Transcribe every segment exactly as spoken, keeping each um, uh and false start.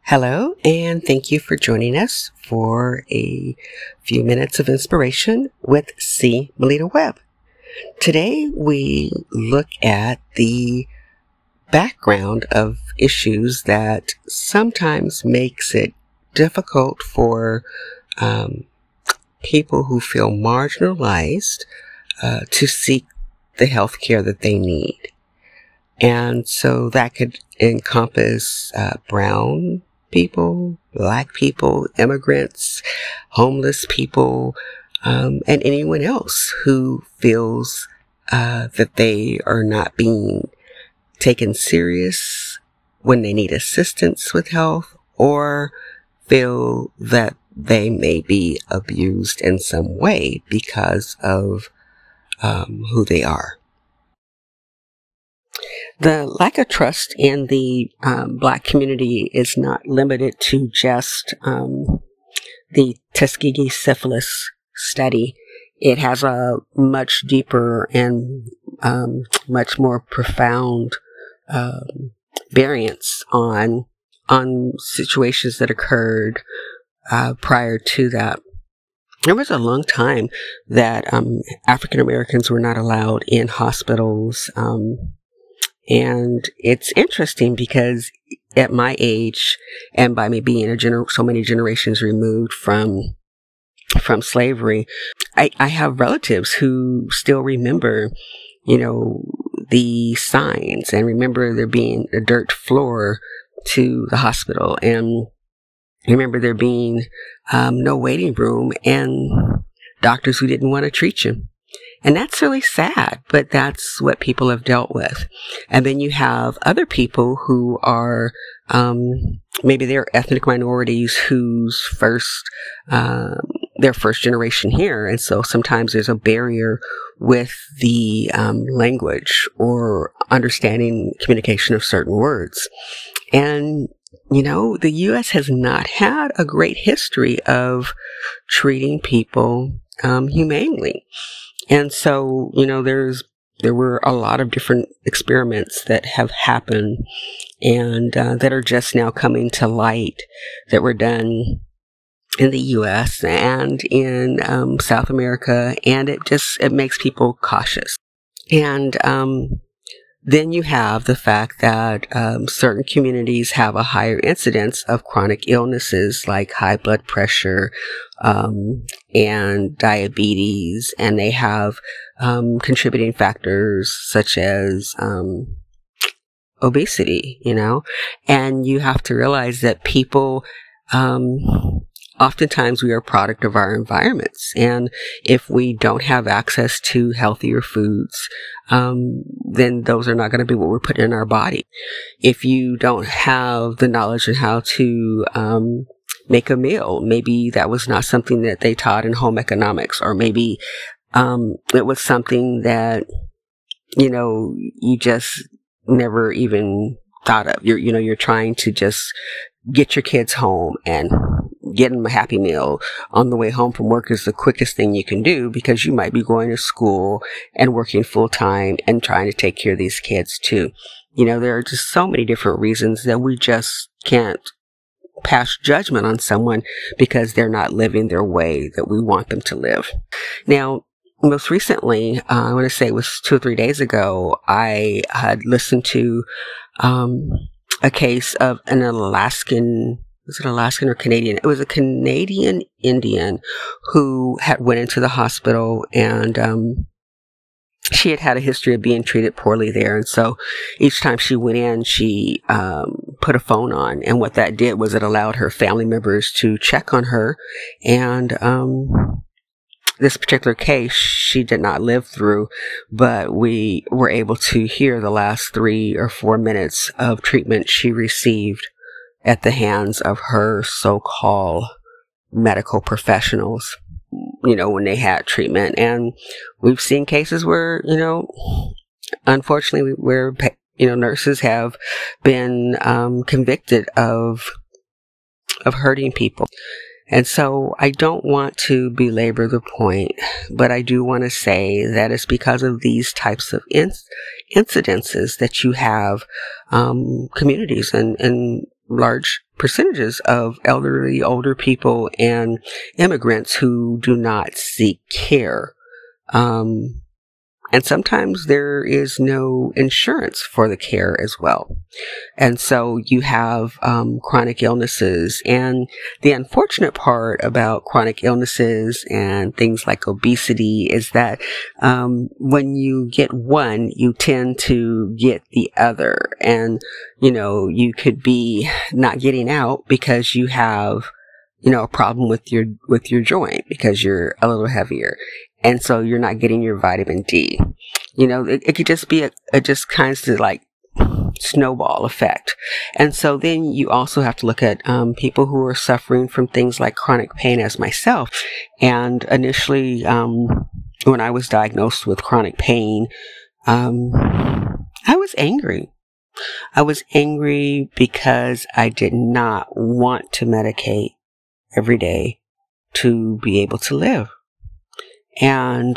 Hello, and thank you for joining us for a few minutes of inspiration with C. Melita Webb. Today we look at the background of issues that sometimes makes it difficult for um, people who feel marginalized uh, to seek the health care that they need. And so that could encompass uh, brown people, black people, immigrants, homeless people, um, and anyone else who feels uh, that they are not being taken serious when they need assistance with health, or feel that they may be abused in some way because of um, who they are. The lack of trust in the um, Black community is not limited to just um, the Tuskegee syphilis study. It has a much deeper and um, much more profound um, variance on on situations that occurred uh, prior to that. There was a long time that um, African Americans were not allowed in hospitals. Um, And it's interesting because at my age, and by me being a gener- so many generations removed from from slavery, I, I have relatives who still remember, you know, the signs and remember there being a dirt floor to the hospital, and remember there being um, no waiting room and doctors who didn't want to treat you. And that's really sad, but that's what people have dealt with. And then you have other people who are, um, maybe they're ethnic minorities whose first, um, their first generation here. And so sometimes there's a barrier with the um, language or understanding communication of certain words. And, you know, the U S has not had a great history of treating people um, humanely. And so, you know, there's, there were a lot of different experiments that have happened and uh, that are just now coming to light that were done in the U S and in um, South America. And it just, it makes people cautious. And um, then you have the fact that um, certain communities have a higher incidence of chronic illnesses like high blood pressure um, and diabetes, and they have um, contributing factors such as um, obesity, you know, and you have to realize that people um, oftentimes we are a product of our environments. And if we don't have access to healthier foods, um, then those are not going to be what we're putting in our body. If you don't have the knowledge on how to um, make a meal, maybe that was not something that they taught in home economics, or maybe um, it was something that, you know, you just never even thought of. You're, you know, you're trying to just get your kids home and get them a Happy Meal on the way home from work is the quickest thing you can do, because you might be going to school and working full time and trying to take care of these kids too. You know, there are just so many different reasons that we just can't pass judgment on someone because they're not living their way that we want them to live. Now, most recently, uh, I want to say it was two or three days ago, I had listened to um, a case of an Alaskan was it Alaskan or Canadian? It was a Canadian Indian who had went into the hospital, and um, she had had a history of being treated poorly there. And so each time she went in, she um, put a phone on. And what that did was it allowed her family members to check on her. And um, this particular case, she did not live through, but we were able to hear the last three or four minutes of treatment she received at the hands of her so-called medical professionals, you know, when they had treatment. And we've seen cases where, you know, unfortunately, where, you know, nurses have been um, convicted of, of hurting people. And so I don't want to belabor the point, but I do want to say that it's because of these types of inc- incidences that you have um, communities and, and large percentages of elderly, older people and immigrants who do not seek care. Um, and sometimes there is no insurance for the care as well. And so you have um, chronic illnesses. And the unfortunate part about chronic illnesses and things like obesity is that um, when you get one, you tend to get the other. And, you know, you could be not getting out because you have, you know, a problem with your with your joint because you're a little heavier. And so you're not getting your vitamin D. You know, it, it could just be a, a just kind of like snowball effect. And so then you also have to look at um, people who are suffering from things like chronic pain as myself. And initially, um, when I was diagnosed with chronic pain, um, I was angry. I was angry because I did not want to medicate every day to be able to live. And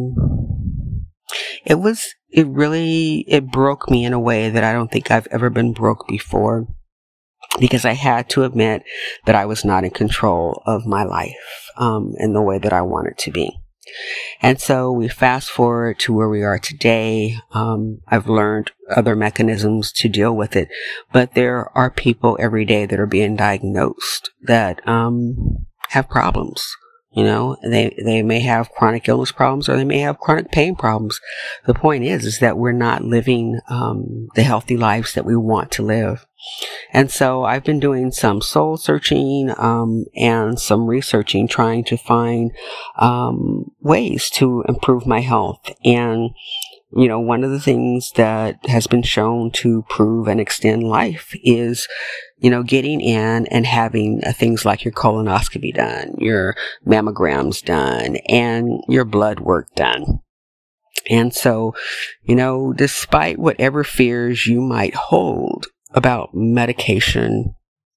um, it was, it really, it broke me in a way that I don't think I've ever been broke before, because I had to admit that I was not in control of my life um, in the way that I wanted to be. And so we fast forward to where we are today. Um, I've learned other mechanisms to deal with it, but there are people every day that are being diagnosed that um, have problems. You know, they, they may have chronic illness problems or they may have chronic pain problems. The point is, is that we're not living, um, the healthy lives that we want to live. And so I've been doing some soul searching, um, and some researching, trying to find, um, ways to improve my health. And, you know, one of the things that has been shown to prove and extend life is, you know, getting in and having uh, things like your colonoscopy done, your mammograms done, and your blood work done. And so, you know, despite whatever fears you might hold about medication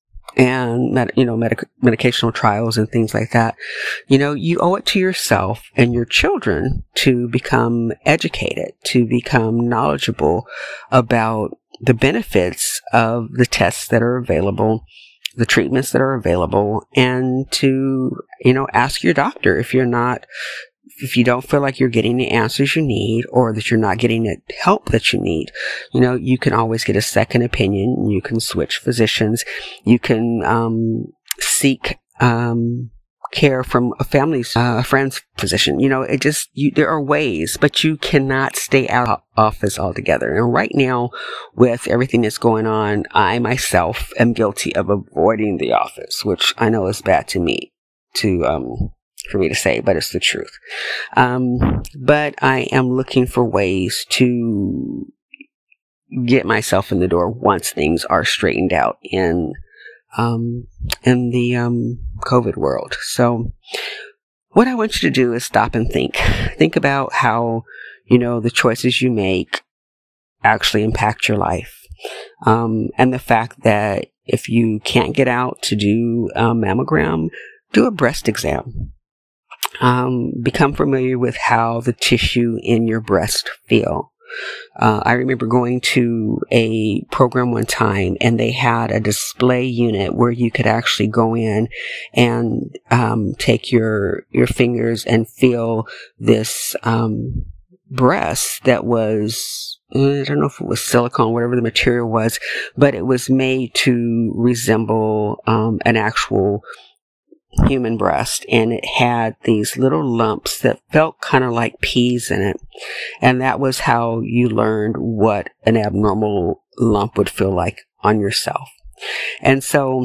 and, med- you know, medic- medicational trials and things like that, you know, you owe it to yourself and your children to become educated, to become knowledgeable about the benefits of the tests that are available, the treatments that are available, and to, you know, ask your doctor if you're not, if you don't feel like you're getting the answers you need or that you're not getting the help that you need. You know, you can always get a second opinion. You can switch physicians. You can um, seek um care from a family's, uh, a friend's physician. You know, it just, you, there are ways, but you cannot stay out of office altogether. And right now, with everything that's going on, I myself am guilty of avoiding the office, which I know is bad to me, to, um, for me to say, but it's the truth. Um, but I am looking for ways to get myself in the door once things are straightened out in um, in the um, COVID world. So what I want you to do is stop and think. Think about how, you know, the choices you make actually impact your life. Um, and the fact that if you can't get out to do a mammogram, do a breast exam. Um, become familiar with how the tissue in your breast feel. Uh, I remember going to a program one time and they had a display unit where you could actually go in and um, take your your fingers and feel this um, breast that was, I don't know if it was silicone, whatever the material was, but it was made to resemble um, an actual human breast, and it had these little lumps that felt kind of like peas in it. And that was how you learned what an abnormal lump would feel like on yourself. And so,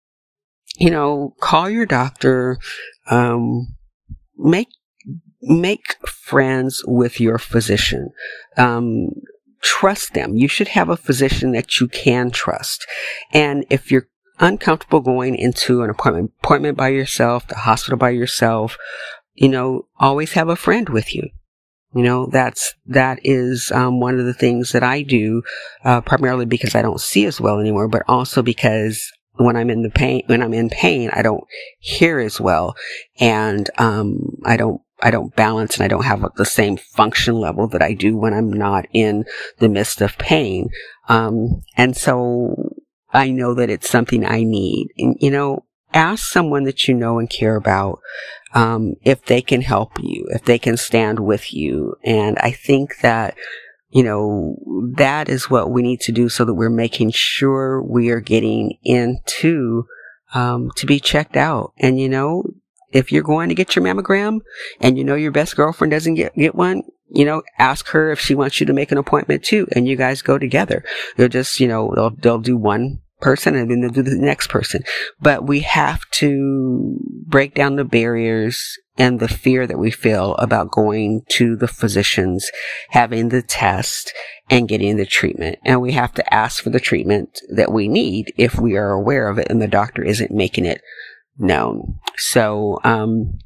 you know, call your doctor, um, make, make friends with your physician. Um, trust them. You should have a physician that you can trust. And if you're uncomfortable going into an appointment, appointment by yourself, the hospital by yourself, you know, always have a friend with you. You know, that's, that is, um, one of the things that I do, uh, primarily because I don't see as well anymore, but also because when I'm in the pain, when I'm in pain, I don't hear as well. And, um, I don't, I don't balance and I don't have the same function level that I do when I'm not in the midst of pain. Um, and so, I know that it's something I need. And, you know, ask someone that you know and care about um, if they can help you, if they can stand with you. And I think that, you know, that is what we need to do so that we're making sure we are getting into um, to be checked out. And, you know, if you're going to get your mammogram and you know your best girlfriend doesn't get, get one, you know, ask her if she wants you to make an appointment too, and you guys go together. They'll just, you know, they'll, they'll do one person and then they'll do the next person. But we have to break down the barriers and the fear that we feel about going to the physicians, having the test, and getting the treatment. And we have to ask for the treatment that we need if we are aware of it and the doctor isn't making it known. So, um,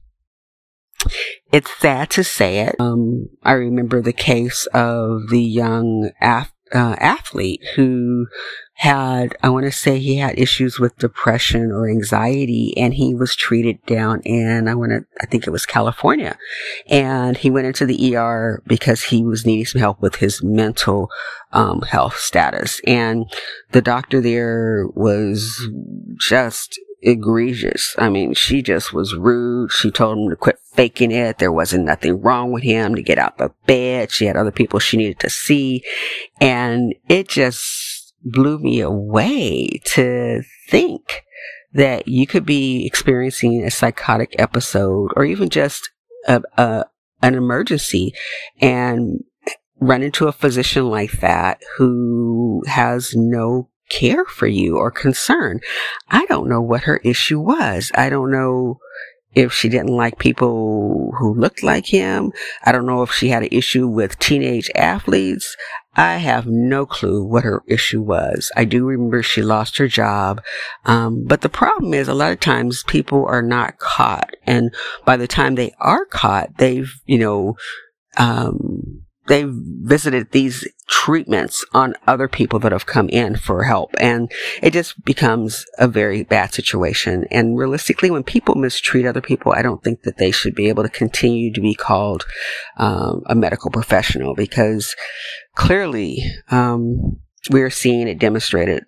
it's sad to say it. Um, I remember the case of the young af- uh, athlete who had, I want to say he had issues with depression or anxiety, and he was treated down in, I want to, I think it was California. And he went into the E R because he was needing some help with his mental um, health status. And the doctor there was just egregious. I mean, she just was rude. She told him to quit faking it. There wasn't nothing wrong with him, to get out the bed. She had other people she needed to see. And it just blew me away to think that you could be experiencing a psychotic episode or even just a, a, an emergency and run into a physician like that who has no care for you or concern. I don't know what her issue was. I don't know if she didn't like people who looked like him. I don't know if she had an issue with teenage athletes. I have no clue what her issue was. I do remember she lost her job. Um, but the problem is a lot of times people are not caught. And by the time they are caught, they've, you know, um, they've visited these treatments on other people that have come in for help. And it just becomes a very bad situation. And realistically, when people mistreat other people, I don't think that they should be able to continue to be called um, a medical professional, because clearly um, we're seeing it demonstrated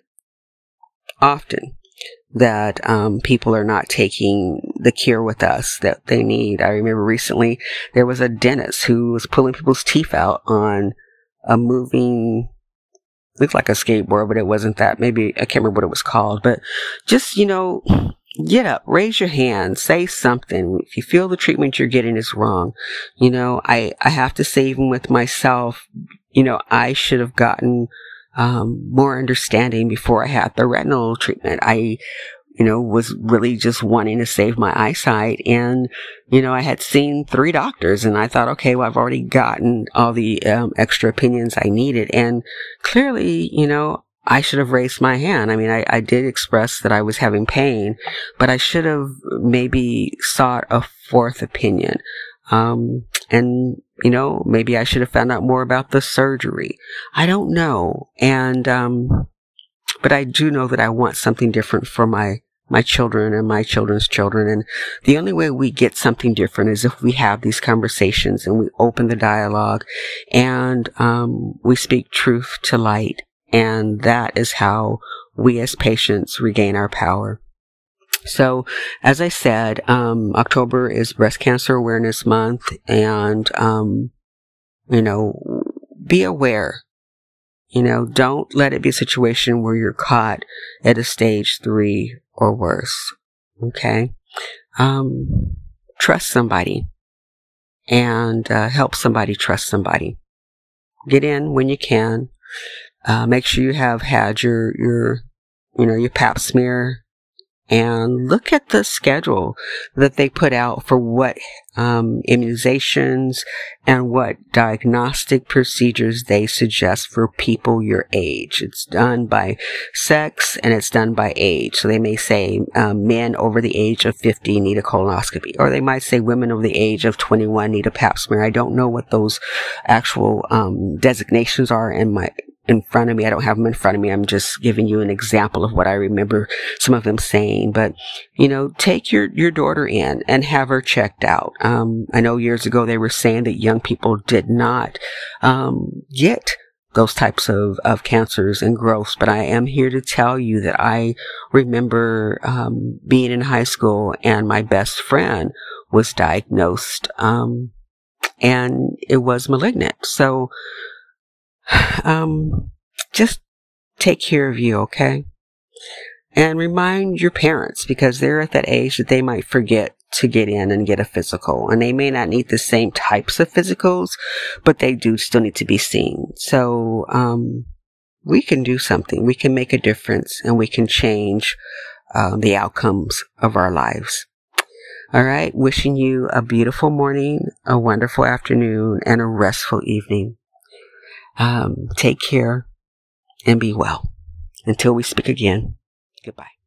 often that um, people are not taking the care with us that they need. I remember recently there was a dentist who was pulling people's teeth out on a moving, looked like a skateboard, but it wasn't that. Maybe, I can't remember what it was called. But just, you know, get up, raise your hand, say something. If you feel the treatment you're getting is wrong, you know, I, I have to say, even with myself, you know, I should have gotten Um, more understanding before I had the retinal treatment. I, you know, was really just wanting to save my eyesight. And, you know, I had seen three doctors and I thought, okay, well, I've already gotten all the um, extra opinions I needed. And clearly, you know, I should have raised my hand. I mean, I, I did express that I was having pain, but I should have maybe sought a fourth opinion. Um, and, you know, maybe I should have found out more about the surgery. I don't know. And, um, but I do know that I want something different for my, my children and my children's children. And the only way we get something different is if we have these conversations and we open the dialogue and, um, we speak truth to light. And that is how we as patients regain our power. So, as I said, um, October is Breast Cancer Awareness Month, and, um, you know, be aware. You know, don't let it be a situation where you're caught at a stage three or worse. Okay? Um, trust somebody and uh, help somebody trust somebody. Get in when you can. Uh, make sure you have had your, your, you know, your pap smear. And look at the schedule that they put out for what um, immunizations and what diagnostic procedures they suggest for people your age. It's done by sex and it's done by age. So they may say um, men over the age of fifty need a colonoscopy, or they might say women over the age of twenty-one need a pap smear. I don't know what those actual um, designations are in my in front of me. I don't have them in front of me. I'm just giving you an example of what I remember some of them saying. But, you know, take your, your daughter in and have her checked out. Um, I know years ago they were saying that young people did not um, get those types of, of cancers and growths, but I am here to tell you that I remember um, being in high school and my best friend was diagnosed um, and it was malignant. So um, just take care of you, okay? And remind your parents, because they're at that age that they might forget to get in and get a physical. And they may not need the same types of physicals, but they do still need to be seen. So um, we can do something. We can make a difference, and we can change uh, the outcomes of our lives. All right. Wishing you a beautiful morning, a wonderful afternoon, and a restful evening. Um, take care and be well. Until we speak again. Goodbye.